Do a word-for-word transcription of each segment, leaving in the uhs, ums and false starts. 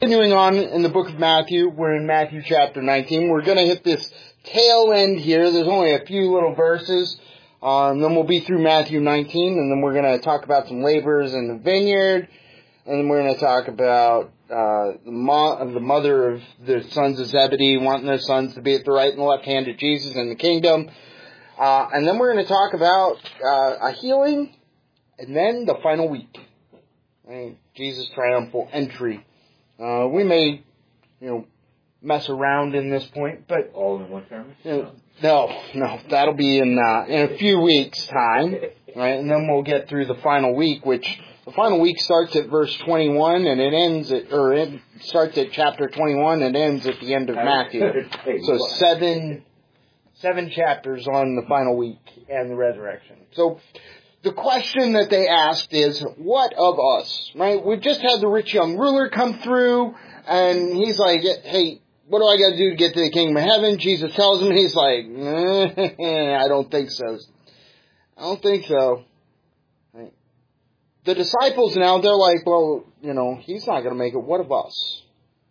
Continuing on in the book of Matthew, we're in Matthew chapter nineteen. We're going to hit this tail end here. There's only a few little verses. Um, then we'll be through Matthew nineteen, and then we're going to talk about some laborers in the vineyard. And then we're going to talk about uh, the, mo- the mother of the sons of Zebedee wanting their sons to be at the right and the left hand of Jesus in the kingdom. Uh, and then we're going to talk about uh, a healing, and then the final week. Right? Jesus' triumphal entry. Uh, we may, you know, mess around in this point, but all in one sermon? You know, no, no, that'll be in uh, in a few weeks' time, right? And then we'll get through the final week, which the final week starts at verse twenty-one, and it ends at, or it starts at chapter twenty-one, and ends at the end of Matthew. So seven, seven chapters on the final week and the resurrection. So the question that they asked is, what of us, right? We've just had the rich young ruler come through, and he's like, hey, what do I got to do to get to the kingdom of heaven? Jesus tells him, he's like, eh, I don't think so. I don't think so. Right? The disciples now, they're like, well, you know, he's not going to make it. What of us?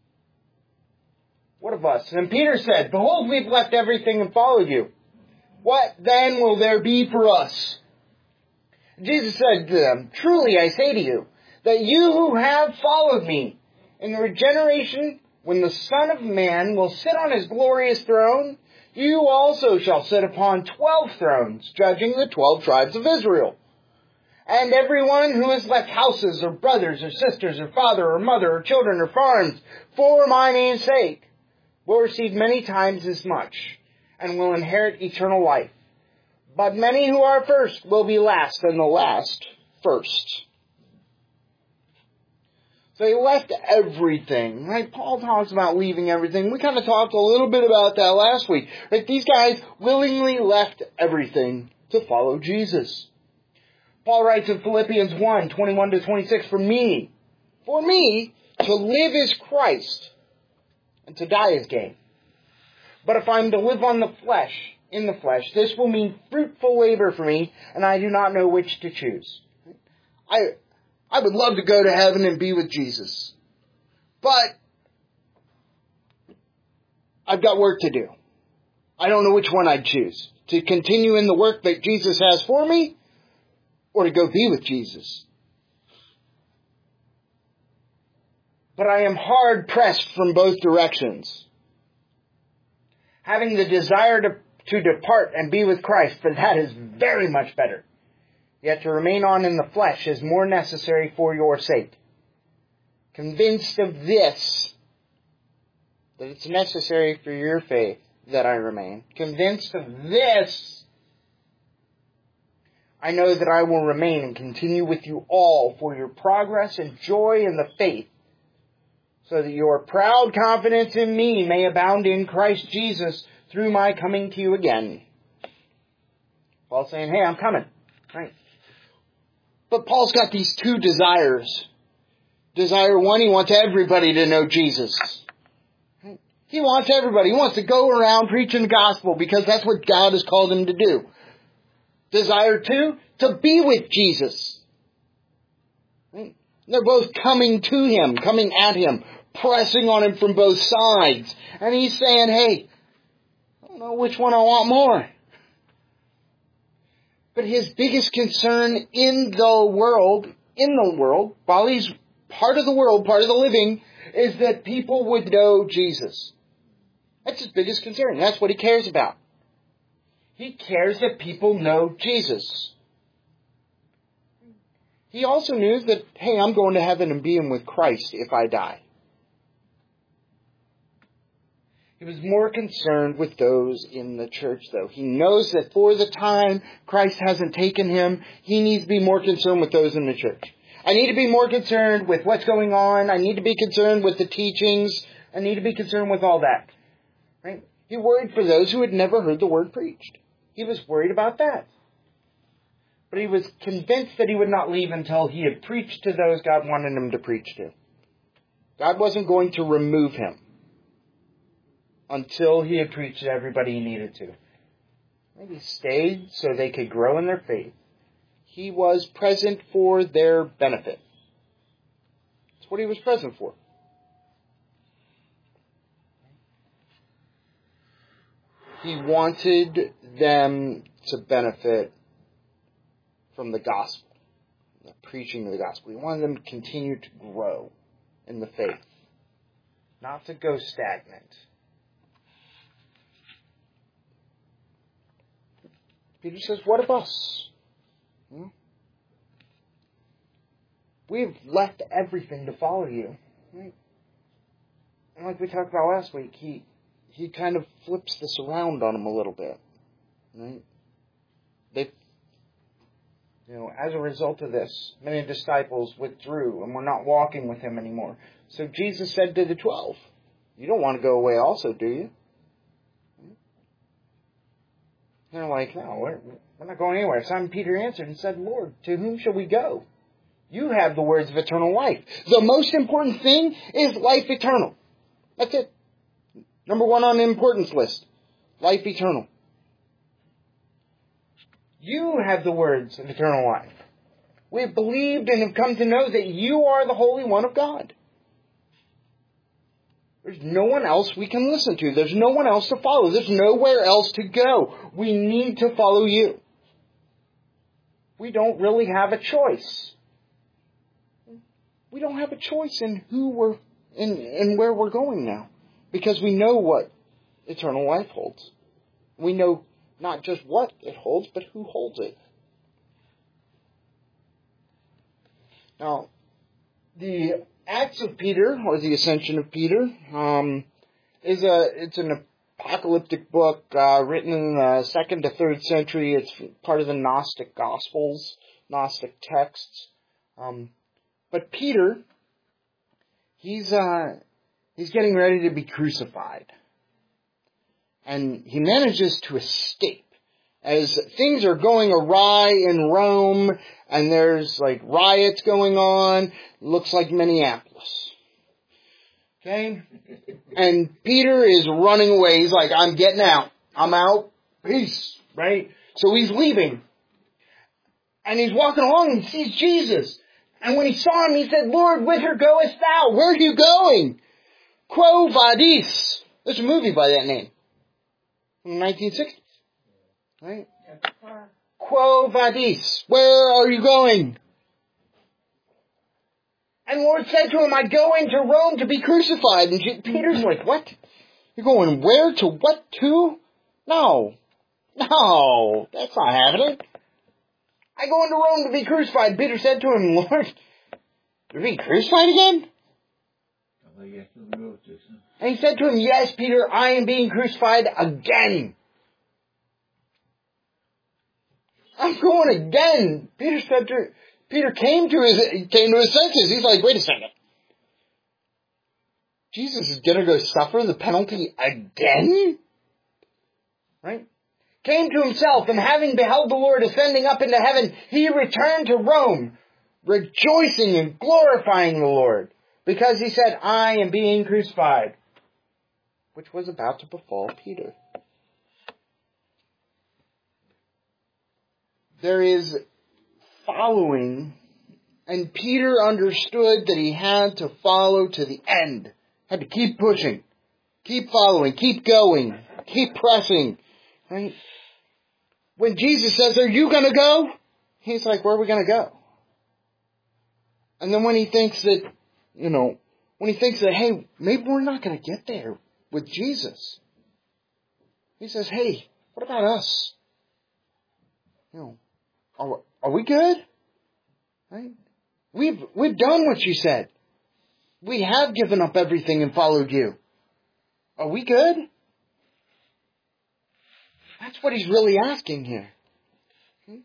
What of us? And Peter said, behold, we've left everything and followed you. What then will there be for us? Jesus said to them, truly I say to you, that you who have followed me, in the regeneration, when the Son of Man will sit on his glorious throne, you also shall sit upon twelve thrones, judging the twelve tribes of Israel. And everyone who has left houses, or brothers, or sisters, or father, or mother, or children, or farms, for my name's sake, will receive many times as much, and will inherit eternal life. But many who are first will be last, and the last first. So he left everything, right? Paul talks about leaving everything. We kind of talked a little bit about that last week. Right? These guys willingly left everything to follow Jesus. Paul writes in Philippians one, twenty-one to twenty-six, For me, for me, to live is Christ, and to die is gain. But if I'm to live on the flesh, in the flesh, this will mean fruitful labor for me, and I do not know which to choose. I I would love to go to heaven and be with Jesus. But I've got work to do. I don't know which one I'd choose. To continue in the work that Jesus has for me, or to go be with Jesus. But I am hard pressed from both directions. Having the desire to to depart and be with Christ, for that is very much better. Yet to remain on in the flesh is more necessary for your sake. Convinced of this, that it's necessary for your faith that I remain. Convinced of this, I know that I will remain and continue with you all for your progress and joy in the faith, so that your proud confidence in me may abound in Christ Jesus through my coming to you again. Paul's saying, hey, I'm coming. Right? But Paul's got these two desires. Desire one, he wants everybody to know Jesus. He wants everybody. He wants to go around preaching the gospel because that's what God has called him to do. Desire two, to be with Jesus. Right? They're both coming to him, coming at him, pressing on him from both sides. And he's saying, hey, I don't know which one I want more. But his biggest concern in the world, in the world, while he's part of the world, part of the living, is that people would know Jesus. That's his biggest concern. That's what he cares about. He cares that people know Jesus. He also knew that, hey, I'm going to heaven and being with Christ if I die. He was more concerned with those in the church, though. He knows that for the time Christ hasn't taken him, he needs to be more concerned with those in the church. I need to be more concerned with what's going on. I need to be concerned with the teachings. I need to be concerned with all that. Right? He worried for those who had never heard the word preached. He was worried about that. But he was convinced that he would not leave until he had preached to those God wanted him to preach to. God wasn't going to remove him until he had preached to everybody he needed to. Maybe stayed so they could grow in their faith. He was present for their benefit. That's what he was present for. He wanted them to benefit from the gospel, the preaching of the gospel. He wanted them to continue to grow in the faith, not to go stagnant. Peter says, what of us? Hmm? We've left everything to follow you. Right? And like we talked about last week, he he kind of flips this around on them a little bit. Right? They, you know, as a result of this, many disciples withdrew and were not walking with him anymore. So Jesus said to the twelve, you don't want to go away also, do you? They're like, no, we're, we're not going anywhere. Simon Peter answered and said, Lord, to whom shall we go? You have the words of eternal life. The most important thing is life eternal. That's it. Number one on the importance list. Life eternal. You have the words of eternal life. We have believed and have come to know that you are the Holy One of God. There's no one else we can listen to. There's no one else to follow. There's nowhere else to go. We need to follow you. We don't really have a choice. We don't have a choice in who we're in and where we're going now. Because we know what eternal life holds. We know not just what it holds, but who holds it. Now, the Acts of Peter, or the Ascension of Peter, um, is a it's an apocalyptic book uh, written in the second to third century. It's part of the Gnostic Gospels, Gnostic texts. Um, but Peter, he's uh, he's getting ready to be crucified, and he manages to escape as things are going awry in Rome. And there's like riots going on. Looks like Minneapolis. Okay? And Peter is running away. He's like, I'm getting out. I'm out. Peace. Right? So he's leaving. And he's walking along and sees Jesus. And when he saw him, he said, Lord, whither goest thou? Where are you going? Quo vadis. There's a movie by that name. From the nineteen sixties. Right? Quo vadis? Where are you going? And the Lord said to him, I go into Rome to be crucified. And Peter's like, what? You're going where to what to? No. No, that's not happening. I go into Rome to be crucified. Peter said to him, Lord, you're being crucified again? And he said to him, yes, Peter, I am being crucified again. I'm going again. Peter said to Peter came to his came to his senses. He's like, wait a second. Jesus is gonna go suffer the penalty again? Right? Came to himself, and having beheld the Lord ascending up into heaven, he returned to Rome, rejoicing and glorifying the Lord, because he said, I am being crucified, which was about to befall Peter. There is following, and Peter understood that he had to follow to the end. Had to keep pushing, keep following, keep going, keep pressing. Right? When Jesus says, are you going to go? He's like, where are we going to go? And then when he thinks that, you know, when he thinks that, hey, maybe we're not going to get there with Jesus, he says, hey, what about us? You know, Are, are we good? Right? We've, we've done what you said. We have given up everything and followed you. Are we good? That's what he's really asking here. Hmm?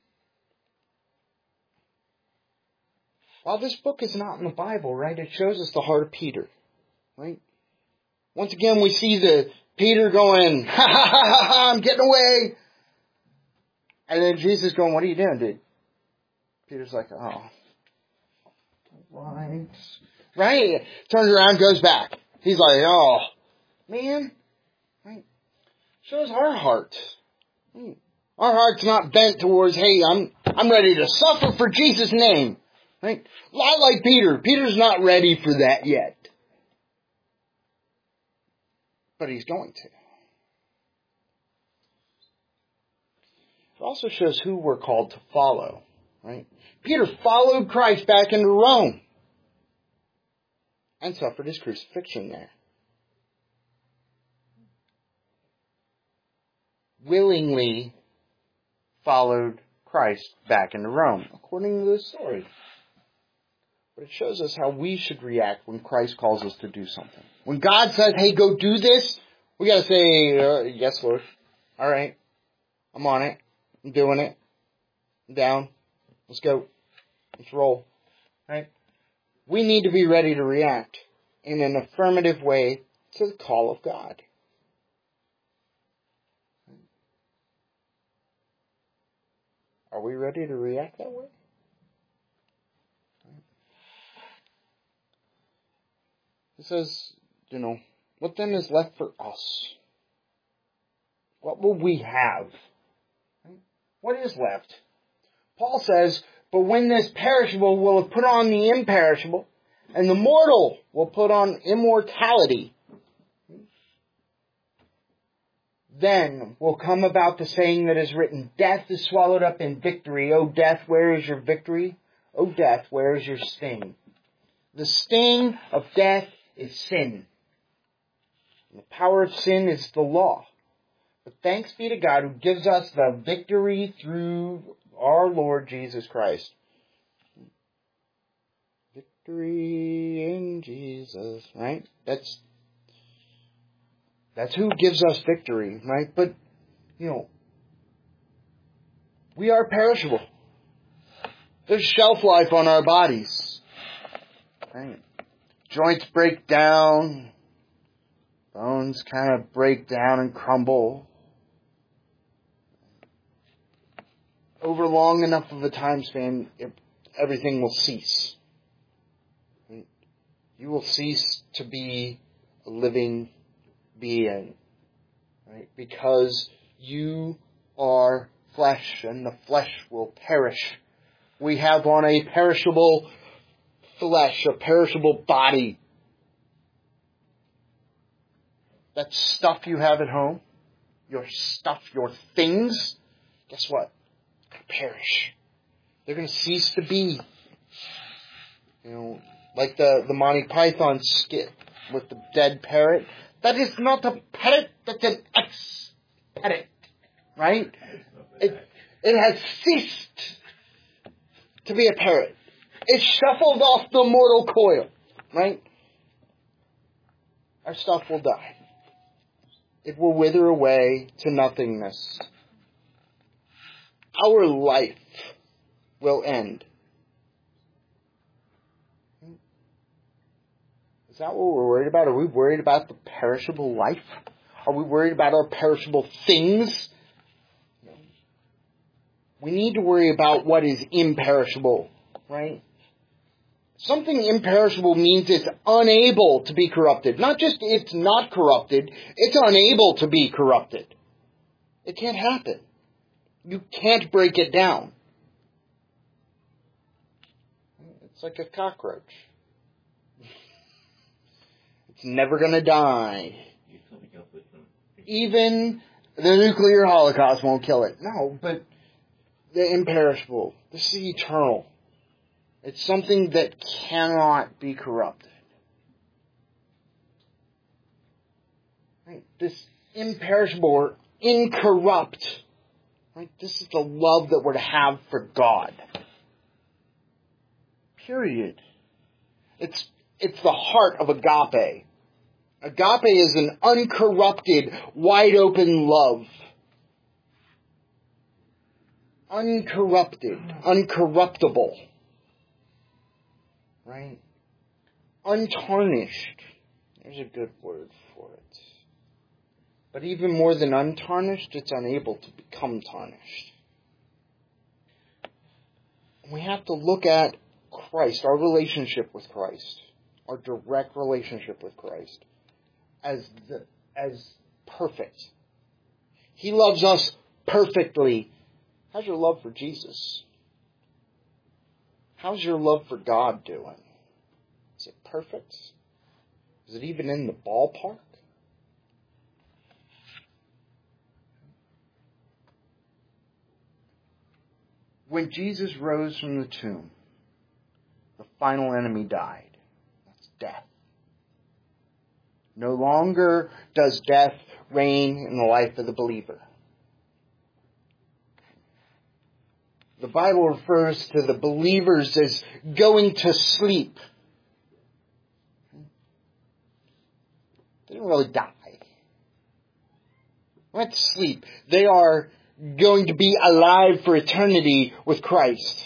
While this book is not in the Bible, right, it shows us the heart of Peter. Right? Once again, we see the Peter going, ha ha ha ha ha, I'm getting away. And then Jesus going, what are you doing, dude? Peter's like, oh. Right. Right? Turns around, goes back. He's like, oh, man. Right? Shows our heart. Our heart's not bent towards, hey, I'm I'm ready to suffer for Jesus' name. Right? A lot like Peter. Peter's not ready for that yet. But he's going to. also shows who we're called to follow, right? Peter followed Christ back into Rome and suffered his crucifixion there. Willingly followed Christ back into Rome, according to this story. But it shows us how we should react when Christ calls us to do something. When God says, hey, go do this, we got to say, uh, yes, Lord. All right. I'm on it. I'm doing it. I'm down. Let's go. Let's roll. Right? We need to be ready to react in an affirmative way to the call of God. Are we ready to react that way? It says, you know, what then is left for us? What will we have? What is left? Paul says, but when this perishable will have put on the imperishable, and the mortal will put on immortality, then will come about the saying that is written, death is swallowed up in victory. O death, where is your victory? O death, where is your sting? The sting of death is sin. And the power of sin is the law. But thanks be to God who gives us the victory through our Lord Jesus Christ. Victory in Jesus, right? That's That's who gives us victory, right? But, you know, we are perishable. There's shelf life on our bodies, right? Joints break down. Bones kind of break down and crumble. Over long enough of a time span, it, everything will cease. Right? You will cease to be a living being, right? Because you are flesh, and the flesh will perish. We have on a perishable flesh, a perishable body. That stuff you have at home, your stuff, your things, guess what? They're going to perish. They're going to cease to be. You know, like the, the Monty Python skit with the dead parrot. That is not a parrot, that's an ex-parrot, right? It, it has ceased to be a parrot. It shuffled off the mortal coil, right? Our stuff will die. It will wither away to nothingness. Our life will end. Is that what we're worried about? Are we worried about the perishable life? Are we worried about our perishable things? No. We need to worry about what is imperishable, right? Something imperishable means it's unable to be corrupted. Not just it's not corrupted, it's unable to be corrupted. It can't happen. You can't break it down. It's like a cockroach. It's never going to die. Even the nuclear holocaust won't kill it. No, but the imperishable. This is eternal. It's something that cannot be corrupted. Right? This imperishable or incorrupt. Right? This is the love that we're to have for God. Period. It's it's the heart of agape. Agape is an uncorrupted, wide open love. Uncorrupted, uncorruptible. Right? Untarnished. There's a good word for it. But even more than untarnished, it's unable to become tarnished. We have to look at Christ, our relationship with Christ, our direct relationship with Christ, as the, as perfect. He loves us perfectly. How's your love for Jesus? How's your love for God doing? Is it perfect? Is it even in the ballpark? When Jesus rose from the tomb, the final enemy died. That's death. No longer does death reign in the life of the believer. The Bible refers to the believers as going to sleep. They didn't really die. They went to sleep. They are going to be alive for eternity with Christ.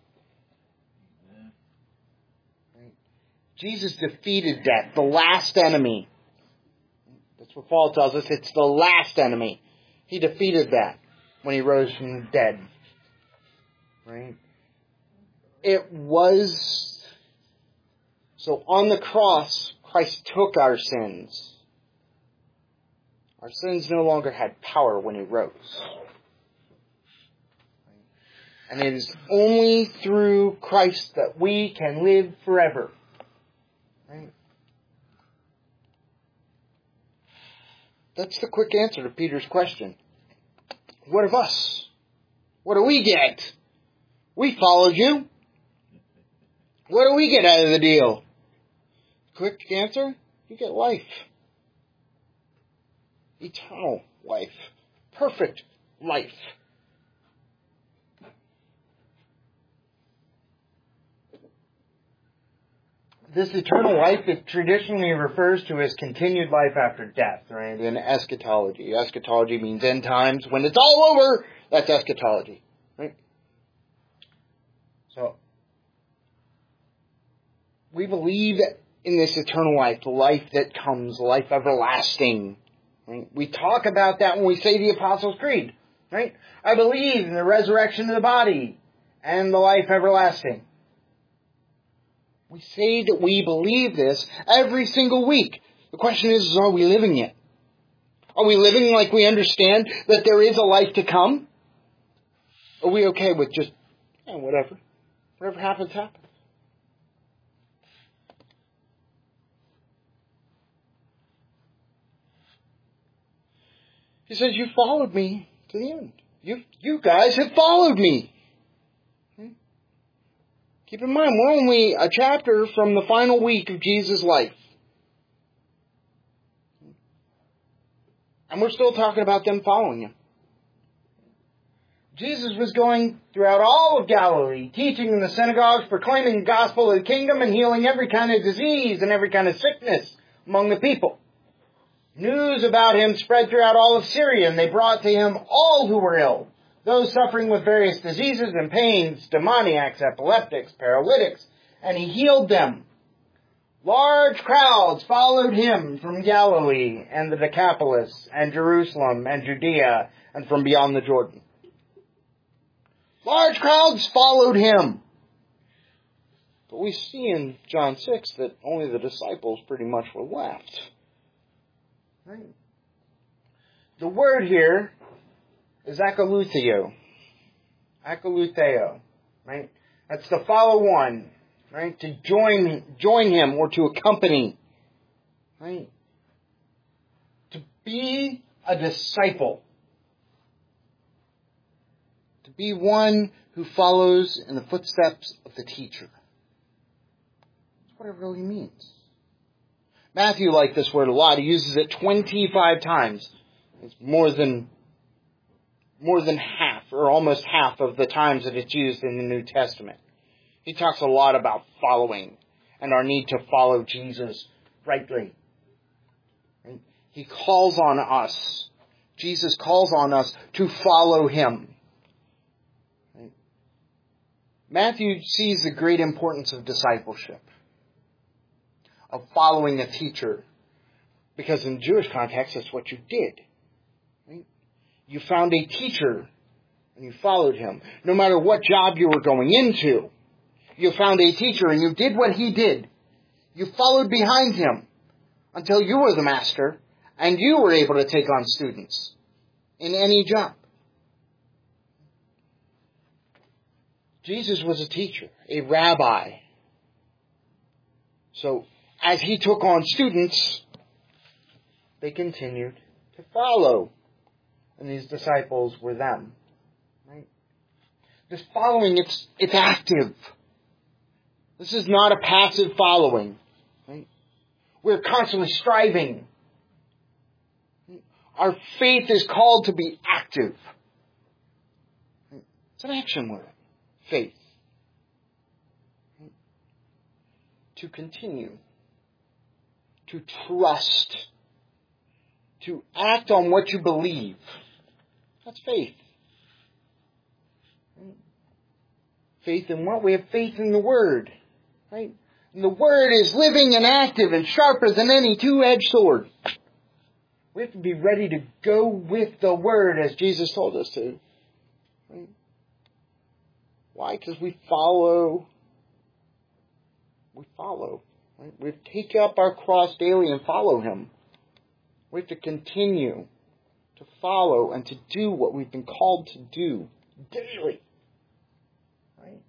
Jesus defeated death, the last enemy. That's what Paul tells us. It's the last enemy. He defeated that when he rose from the dead. Right? It was... So on the cross, Christ took our sins. Our sins no longer had power when he rose. And it is only through Christ that we can live forever. Right? That's the quick answer to Peter's question. What of us? What do we get? We followed you. What do we get out of the deal? Quick answer, you get life. Eternal life. Perfect life. This eternal life is traditionally refers to as continued life after death, right? In eschatology. Eschatology means end times. When it's all over, that's eschatology, right? So, we believe in this eternal life, the life that comes, life everlasting. Right? We talk about that when we say the Apostles' Creed, right? I believe in the resurrection of the body and the life everlasting. We say that we believe this every single week. The question is, are we living it? Are we living like we understand that there is a life to come? Are we okay with just, eh, whatever. Whatever happens, happens. He says, you followed me to the end. You, you guys have followed me. Keep in mind, we're only a chapter from the final week of Jesus' life. And we're still talking about them following him. Jesus was going throughout all of Galilee, teaching in the synagogues, proclaiming the gospel of the kingdom, and healing every kind of disease and every kind of sickness among the people. News about him spread throughout all of Syria, and they brought to him all who were ill, those suffering with various diseases and pains, demoniacs, epileptics, paralytics, and he healed them. Large crowds followed him from Galilee and the Decapolis and Jerusalem and Judea and from beyond the Jordan. Large crowds followed him. But we see in John six that only the disciples pretty much were left. Right? The word here is akolutheo. Akolutheo. Right? That's to follow one. Right? To join join him or to accompany. Right? To be a disciple. To be one who follows in the footsteps of the teacher. That's what it really means. Matthew liked this word a lot. He uses it twenty-five times. It's more than more than half, or almost half of the times that it's used in the New Testament. He talks a lot about following and our need to follow Jesus rightly. And he calls on us. Jesus calls on us to follow him. Matthew sees the great importance of discipleship, of following a teacher, because in Jewish context, that's what you did. Right? You found a teacher and you followed him. No matter what job you were going into, you found a teacher and you did what he did. You followed behind him until you were the master and you were able to take on students in any job. Jesus was a teacher, a rabbi. So as he took on students, they continued to follow. And these disciples were them. Right? This following, it's it's active. This is not a passive following. Right? We're constantly striving. Our faith is called to be active. It's an action word. Faith. To continue. To trust. To act on what you believe. That's faith. Faith in what? We have faith in the Word. Right? And the Word is living and active and sharper than any two-edged sword. We have to be ready to go with the Word as Jesus told us to. Right? Why? Because we follow. We follow. Right? We take up our cross daily and follow Him. We have to continue to follow and to do what we've been called to do daily. Right?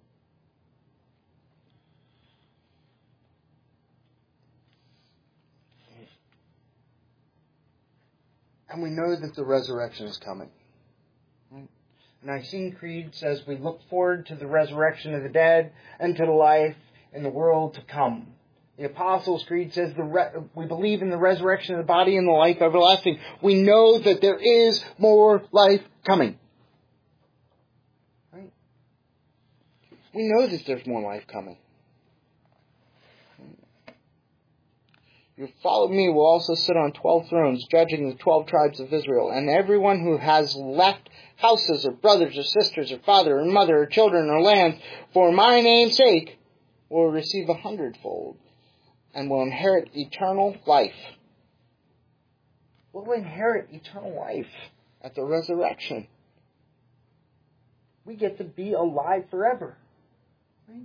And we know that the resurrection is coming. Right? The Nicene Creed says we look forward to the resurrection of the dead and to the life in the world to come. The Apostles' Creed says the re- we believe in the resurrection of the body and the life everlasting. We know that there is more life coming. Right? We know that there's more life coming. You follow me will also sit on twelve thrones, judging the twelve tribes of Israel. And everyone who has left houses or brothers or sisters or father or mother or children or lands for my name's sake will receive a hundredfold and will inherit eternal life. We'll inherit eternal life at the resurrection. We get to be alive forever. Right?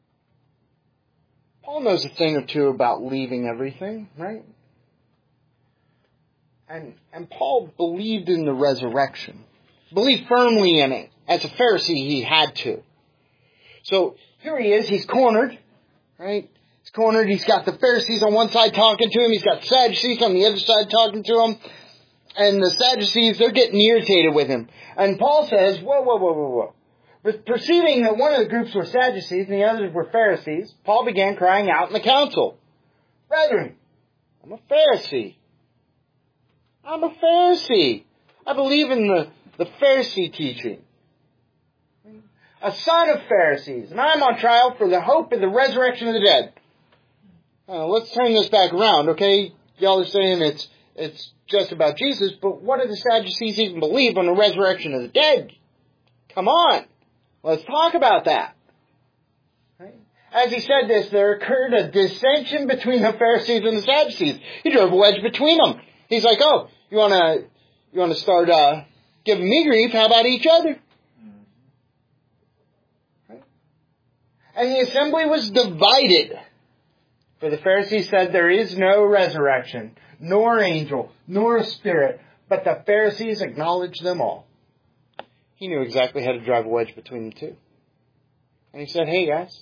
Paul knows a thing or two about leaving everything, right? And and Paul believed in the resurrection. Believed firmly in it. As a Pharisee, he had to. So here he is, he's cornered, right? He's cornered, he's got the Pharisees on one side talking to him, he's got the Sadducees on the other side talking to him. And the Sadducees, they're getting irritated with him. And Paul says, whoa, whoa, whoa, whoa, whoa. But perceiving that one of the groups were Sadducees and the others were Pharisees, Paul began crying out in the council, Brethren, I'm a Pharisee. I'm a Pharisee. I believe in the, the Pharisee teaching. A son of Pharisees, and I'm on trial for the hope of the resurrection of the dead. Uh, let's turn this back around, okay? Y'all are saying it's it's just about Jesus, but what do the Sadducees even believe on the resurrection of the dead? Come on, let's talk about that. Right? As he said this, there occurred a dissension between the Pharisees and the Sadducees. He drove a wedge between them. He's like, oh, you want to you want to start uh, giving me grief? How about each other? Right? And the assembly was divided. For the Pharisees said there is no resurrection, nor angel, nor a spirit, but the Pharisees acknowledged them all. He knew exactly how to drive a wedge between the two. And he said, hey guys,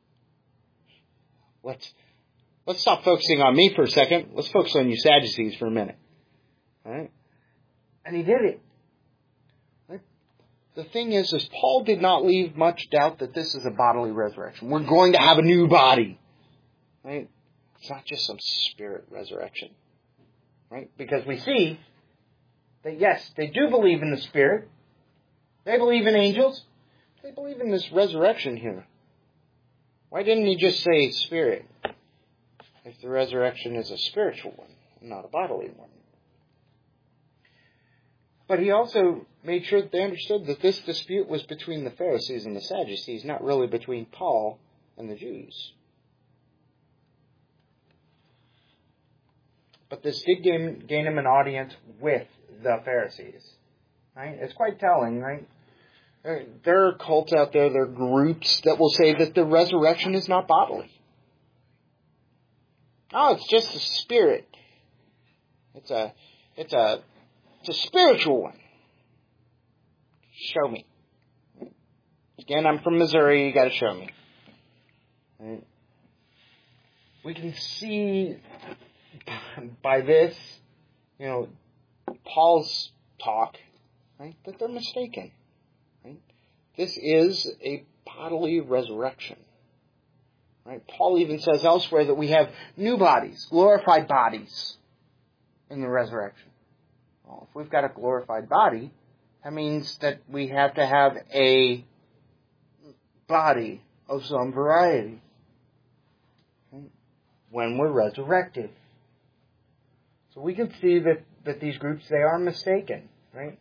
let's let's stop focusing on me for a second. Let's focus on you Sadducees for a minute. All right? And he did it. Right? The thing is, is Paul did not leave much doubt that this is a bodily resurrection. We're going to have a new body. Right? It's not just some spirit resurrection. Right? Because we see that yes, they do believe in the spirit. They believe in angels. They believe in this resurrection here. Why didn't he just say spirit? If the resurrection is a spiritual one, not a bodily one. But he also made sure that they understood that this dispute was between the Pharisees and the Sadducees, not really between Paul and the Jews. But this did gain, gain him an audience with the Pharisees. Right? It's quite telling, right? There, there are cults out there, there are groups that will say that the resurrection is not bodily. Oh, it's just a spirit. It's a, it's a, it's a spiritual one. Show me. Again, I'm from Missouri, you gotta show me. Right? We can see by this, you know, Paul's talk, right, that they're mistaken. Right? This is a bodily resurrection. Right? Paul even says elsewhere that we have new bodies, glorified bodies in the resurrection. Well, if we've got a glorified body, that means that we have to have a body of some variety when we're resurrected. So we can see that, that these groups, they are mistaken, right?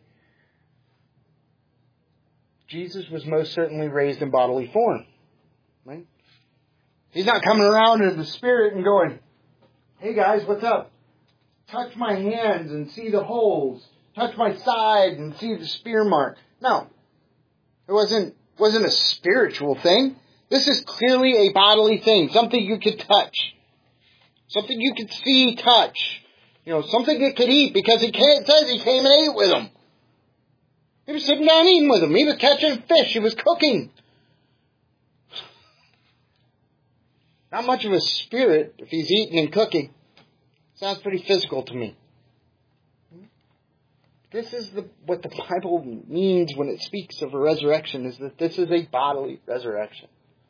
Jesus was most certainly raised in bodily form, right? He's not coming around in the spirit and going, hey guys, what's up? Touch my hands and see the holes. Touch my side and see the spear mark. No. It wasn't, wasn't a spiritual thing. This is clearly a bodily thing. Something you could touch. Something you could see, touch. You know, something it could eat, because it says he came and ate with them. He was sitting down eating with them. He was catching fish. He was cooking. Not much of a spirit if he's eating and cooking. Sounds pretty physical to me. This is the, what the Bible means when it speaks of a resurrection, is that this is a bodily resurrection.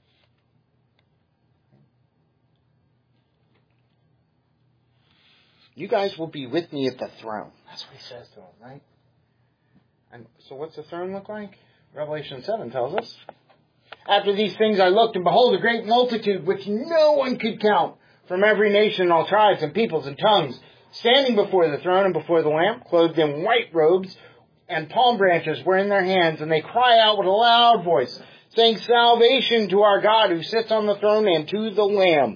You guys will be with me at the throne. That's what he says to them, right? And so what's the throne look like? Revelation seven tells us. After these things I looked, and behold, a great multitude, which no one could count, from every nation and all tribes and peoples and tongues, standing before the throne and before the Lamb, clothed in white robes, and palm branches were in their hands, and they cry out with a loud voice, saying, Salvation to our God who sits on the throne and to the Lamb.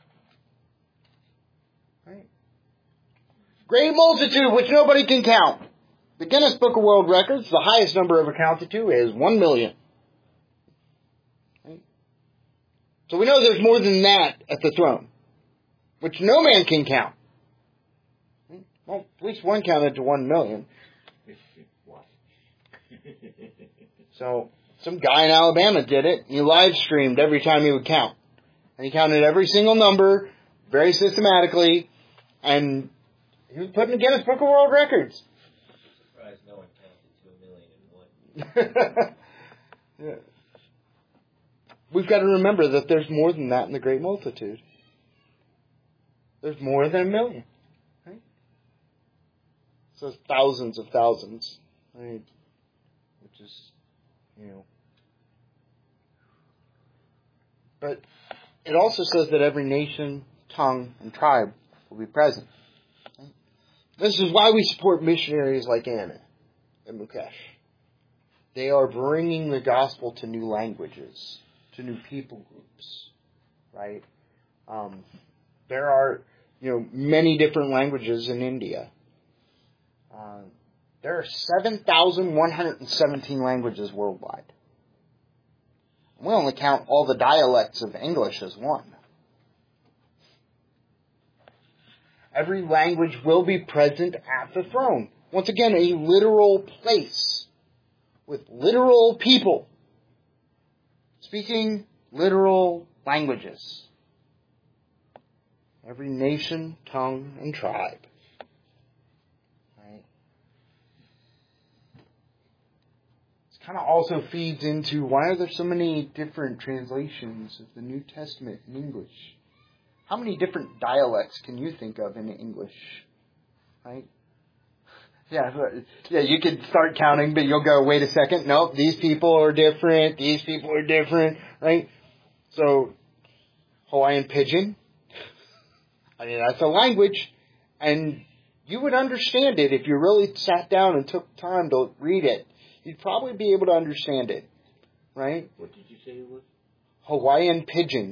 Right? Great multitude, which nobody can count. The Guinness Book of World Records, the highest number ever counted to, is one million. Right? So we know there's more than that at the throne, which no man can count. Well, at least one counted to one million. So, some guy in Alabama did it. He live streamed every time he would count. And he counted every single number, very systematically, and he was put in the Guinness Book of World Records. I'm surprised no one counted to a million and one. Yeah. We've got to remember that there's more than that in the great multitude. There's more than a million. Right? So it's thousands of thousands. Right? Which is, you know. But it also says that every nation, tongue, and tribe will be present. Right? This is why we support missionaries like Anna and Mukesh. They are bringing the gospel to new languages, to new people groups, right? Um, there are, you know, many different languages in India. Uh, there are seven thousand one hundred seventeen languages worldwide. We only count all the dialects of English as one. Every language will be present at the throne. Once again, a literal place with literal people speaking literal languages. Every nation, tongue, and tribe. Right? This kind of also feeds into, why are there so many different translations of the New Testament in English? How many different dialects can you think of in English? Right? Yeah, yeah, you could start counting, but you'll go, wait a second, nope, these people are different, these people are different, right? So, Hawaiian Pidgin, I mean, that's a language, and you would understand it if you really sat down and took time to read it. You'd probably be able to understand it, right? What did you say it was? Hawaiian Pidgin.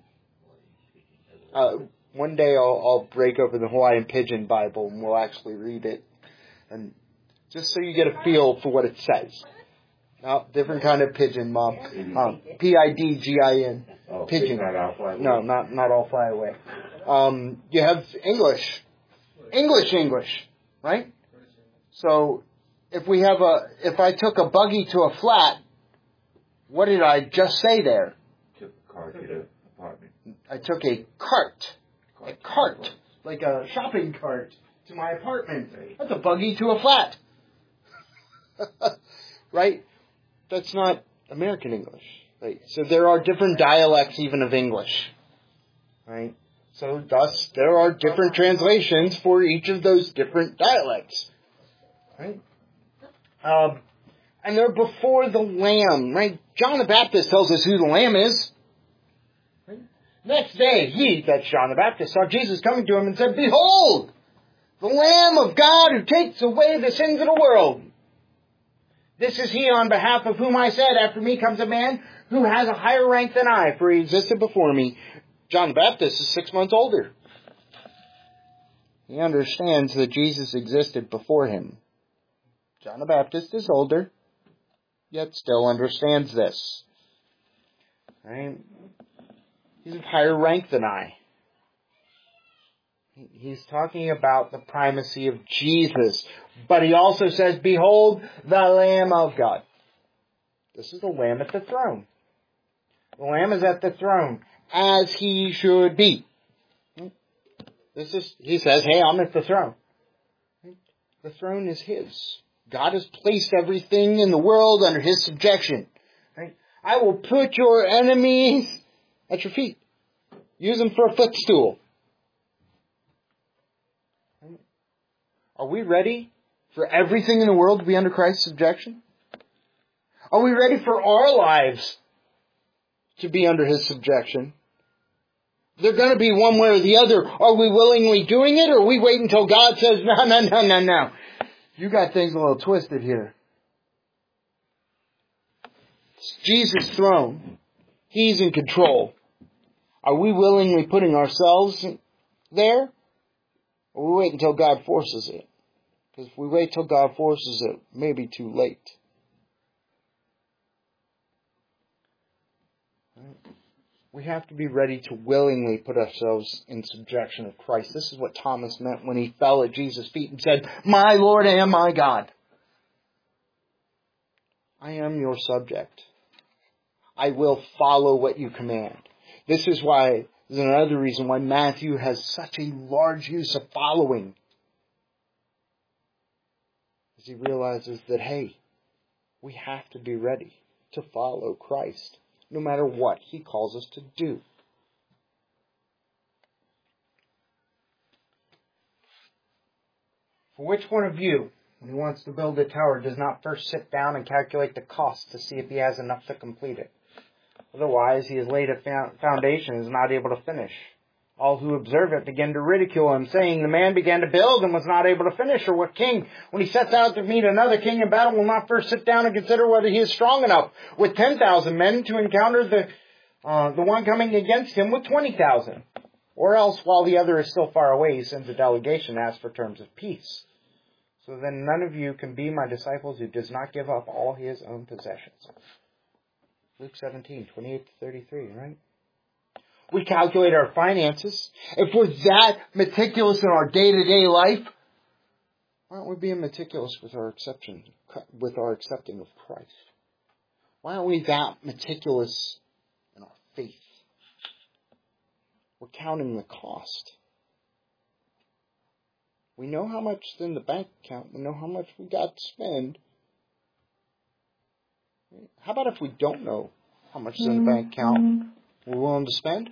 Uh, one day I'll, I'll break open the Hawaiian Pidgin Bible and we'll actually read it. And just so you get a feel for what it says. No, different kind of pigeon, Mom. Um, P I D G I N. Oh, pigeon. Not all fly away. No, not, not all fly away. Um, you have English. English, English. Right? So, if we have a, if I took a buggy to a flat, what did I just say there? Took a car to the apartment. I took a cart. A cart. Like a shopping cart. To my apartment. That's a buggy to a flat. Right? That's not American English. Right? So there are different dialects even of English. Right? So thus there are different translations for each of those different dialects. Right? Um, and they're before the Lamb. Right? John the Baptist tells us who the Lamb is. Right? Next day, he, that's John the Baptist, saw Jesus coming to him and said, "Behold, the Lamb of God who takes away the sins of the world. This is he on behalf of whom I said, after me comes a man who has a higher rank than I, for he existed before me." John the Baptist is six months older. He understands that Jesus existed before him. John the Baptist is older, yet still understands this. Right? He's of higher rank than I. He's talking about the primacy of Jesus. But he also says, "Behold, the Lamb of God." This is the Lamb at the throne. The Lamb is at the throne, as he should be. This is, he says, "Hey, I'm at the throne." The throne is his. God has placed everything in the world under his subjection. I will put your enemies at your feet. Use them for a footstool. Are we ready for everything in the world to be under Christ's subjection? Are we ready for our lives to be under his subjection? They're going to be one way or the other. Are we willingly doing it, or are we waiting until God says, "No, no, no, no, no. You got things a little twisted here"? It's Jesus' throne. He's in control. Are we willingly putting ourselves there? Or we wait until God forces it? Because if we wait till God forces it, it may be too late. We have to be ready to willingly put ourselves in subjection of Christ. This is what Thomas meant when he fell at Jesus' feet and said, "My Lord and my God. I am your subject. I will follow what you command." This is why, this is another reason why Matthew has such a large use of following. As he realizes that, hey, we have to be ready to follow Christ, no matter what he calls us to do. For which one of you, when he wants to build a tower, does not first sit down and calculate the cost to see if he has enough to complete it? Otherwise, he has laid a foundation and is not able to finish. All who observe it begin to ridicule him, saying, "The man began to build and was not able to finish." Or what king, when he sets out to meet another king in battle, will not first sit down and consider whether he is strong enough with ten thousand men to encounter the uh, the one coming against him with twenty thousand? Or else, while the other is still far away, he sends a delegation to ask for terms of peace. So then none of you can be my disciples who does not give up all his own possessions. Luke seventeen, twenty-eight to thirty-three, right? We calculate our finances. If we're that meticulous in our day-to-day life, why aren't we being meticulous with our accepting, with our accepting of Christ? Why aren't we that meticulous in our faith? We're counting the cost. We know how much is in the bank account. We know how much we got to spend. How about if we don't know how much is in the bank account we're willing to spend?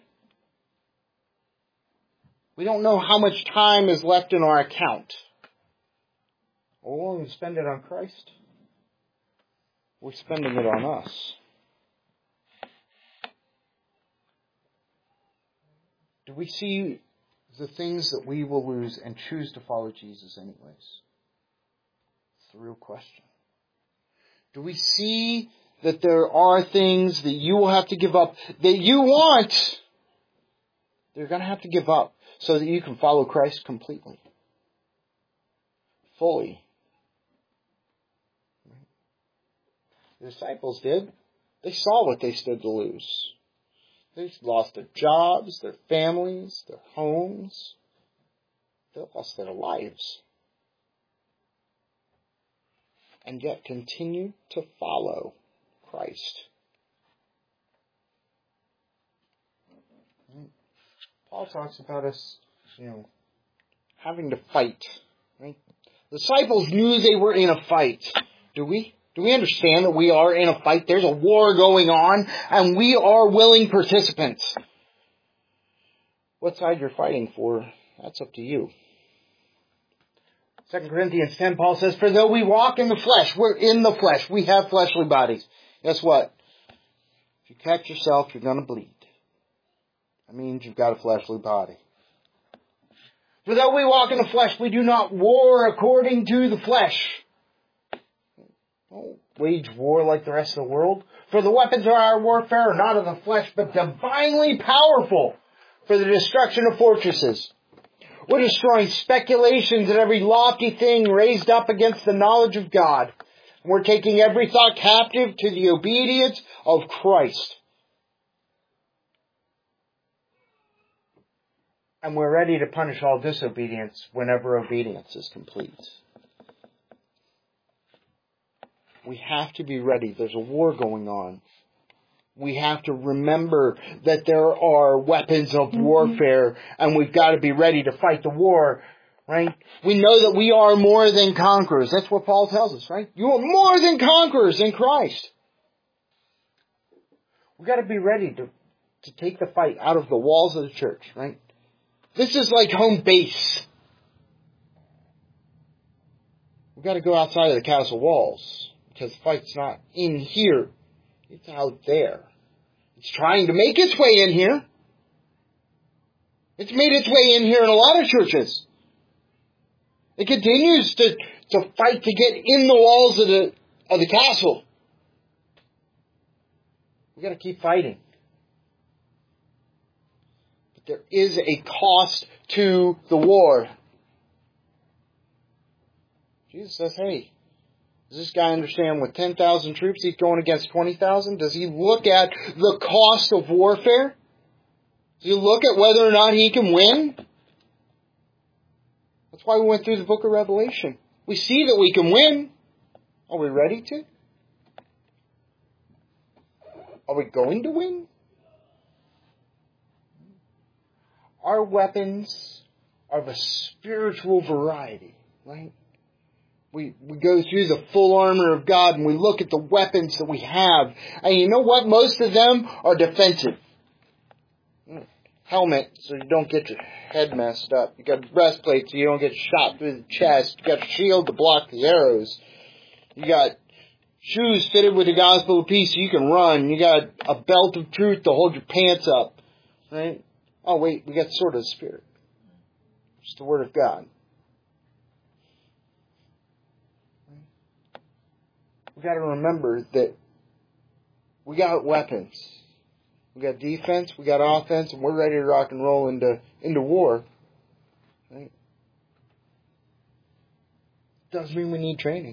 We don't know how much time is left in our account. We're willing to spend it on Christ. We're spending it on us. Do we see the things that we will lose and choose to follow Jesus anyways? It's the real question. Do we see that there are things that you will have to give up that you want? They're going to have to give up so that you can follow Christ completely, fully. The disciples did. They saw what they stood to lose. They lost their jobs, their families, their homes. They lost their lives. And yet continued to follow Christ. Paul talks about us, you know, having to fight. Right? The disciples knew they were in a fight. Do we? Do Do we understand that we are in a fight? There's a war going on, and we are willing participants. What side you're fighting for, that's up to you. Second Corinthians ten, Paul says, for though we walk in the flesh, we're in the flesh, we have fleshly bodies. Guess what? If you catch yourself, you're going to bleed. That means you've got a fleshly body. For though we walk in the flesh, we do not war according to the flesh. Don't wage war like the rest of the world. For the weapons of our warfare are not of the flesh, but divinely powerful for the destruction of fortresses. We're destroying speculations and every lofty thing raised up against the knowledge of God. We're taking every thought captive to the obedience of Christ. And we're ready to punish all disobedience whenever obedience is complete. We have to be ready. There's a war going on. We have to remember that there are weapons of warfare, and we've got to be ready to fight the war, right? We know that we are more than conquerors. That's what Paul tells us, right? You are more than conquerors in Christ. We've got to be ready to, to take the fight out of the walls of the church, right? This is like home base. We've got to go outside of the castle walls, because the fight's not in here. It's out there. It's trying to make its way in here. It's made its way in here in a lot of churches. It continues to, to fight to get in the walls of the, of the castle. We've got to keep fighting. But there is a cost to the war. Jesus says, hey, does this guy understand with ten thousand troops he's going against twenty thousand? Does he look at the cost of warfare? Does he look at whether or not he can win? That's why we went through the book of Revelation. We see that we can win. Are we ready to? Are we going to win? Our weapons are of a spiritual variety, right? We we go through the full armor of God and we look at the weapons that we have. And you know what? Most of them are defensive. Helmet, so you don't get your head messed up. You got a breastplate so you don't get shot through the chest. You got a shield to block the arrows. You got shoes fitted with the gospel of peace so you can run. You got a belt of truth to hold your pants up. Right? Oh wait, we got the sword of the Spirit. It's the Word of God. We've got to remember that we got weapons. We got defense, we got offense, and we're ready to rock and roll into, into war. Right? Doesn't mean we need training.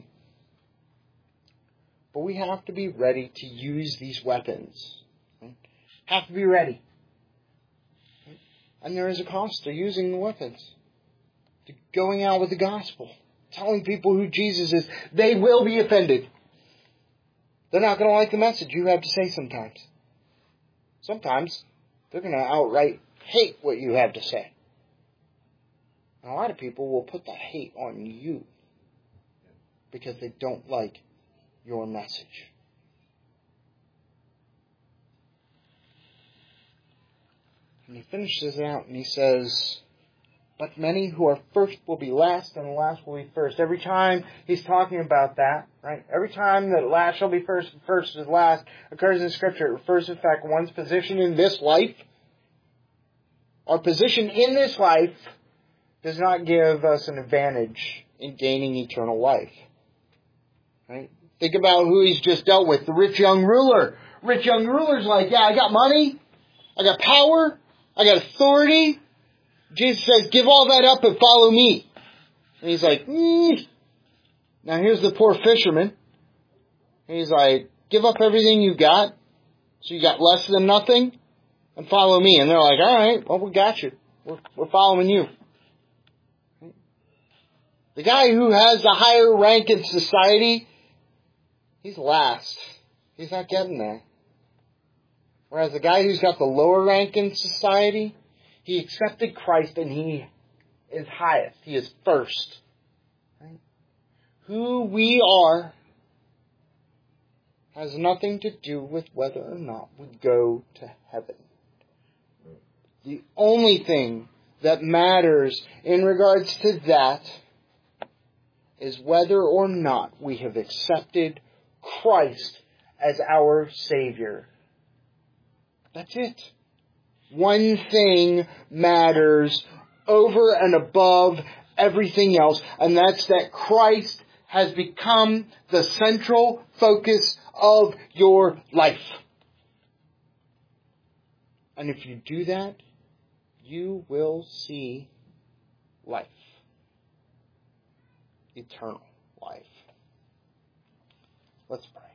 But we have to be ready to use these weapons. Right? Have to be ready. Right? And there is a cost to using the weapons. To going out with the gospel. Telling people who Jesus is. They will be offended. They're not going to like the message you have to say sometimes. Sometimes they're going to outright hate what you have to say. And a lot of people will put that hate on you because they don't like your message. And he finishes it out and he says, but many who are first will be last, and the last will be first. Every time he's talking about that, right? Every time that last shall be first and first is last occurs in Scripture. It refers to the fact one's position in this life. Our position in this life does not give us an advantage in gaining eternal life. Right? Think about who he's just dealt with. The rich young ruler. Rich young ruler's like, yeah, I got money. I got power. I got authority. Jesus says, give all that up and follow me. And he's like, mm. Now here's the poor fisherman. And he's like, give up everything you got. So you got less than nothing. And follow me. And they're like, all right, well, we got you. We're, we're following you. The guy who has the higher rank in society, he's last. He's not getting there. Whereas the guy who's got the lower rank in society, he accepted Christ and he is highest. He is first. Right? Who we are has nothing to do with whether or not we go to heaven. The only thing that matters in regards to that is whether or not we have accepted Christ as our Savior. That's it. One thing matters over and above everything else, and that's that Christ has become the central focus of your life. And if you do that, you will see life. Eternal life. Let's pray.